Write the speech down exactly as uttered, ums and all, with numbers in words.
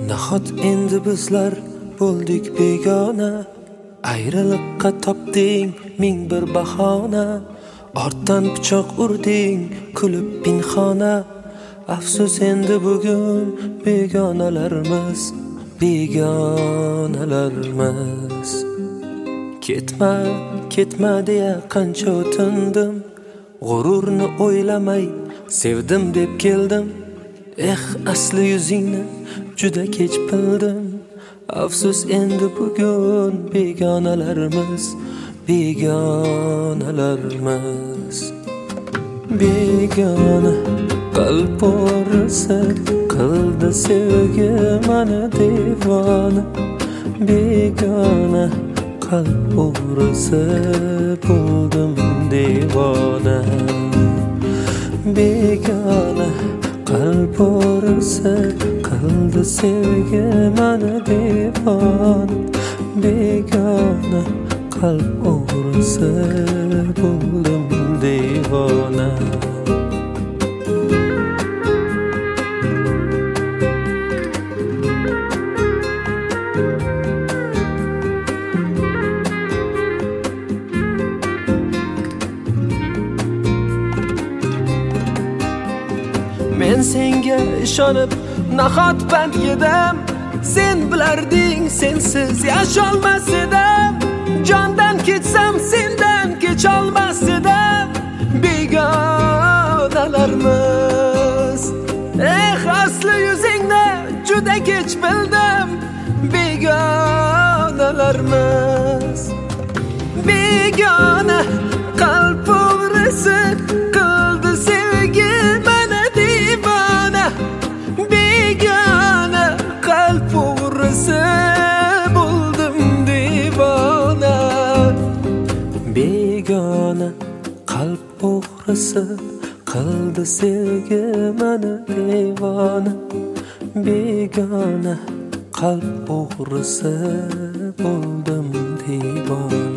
Nahot endi bizlar bo'ldik begona, ayriliqqa topding ming bir bahona, ortdan pichoq urding kulib pinhona. Afsus endi bugun begonalarimiz, begonalarimiz. Ketma, ketma deya qancha o'tindim, g'ururni o'ylamay sevdim deb keldim. Eh, asli yuzingni juda kech bildim. Afsus endi bugun begonalarimiz, begonalarimiz. Begona qalb o'risi qildi sevgi mani devona. Begona qalb o'risi bo'ldim devona. Begona qalb o'risi qildi sevgi mani devona. Begona qalb o'risi bo'ldim devona. Men senga ishonib nahot band yedim, sen bilarding sensiz yasholmas edim. Jondan ketsam sendan kecholmas edim. Begonalarimiz, eh, asli yuzingni juda kech bildim. Begonalarimiz. Begona qalb o'g'risi qildi sevgi mani devona. Begona qalb o'g'risi bo'ldim devona. Begona qalb o'g'risi qildi sevgi mani devona. Begona qalb o'g'risi bo'ldim devona.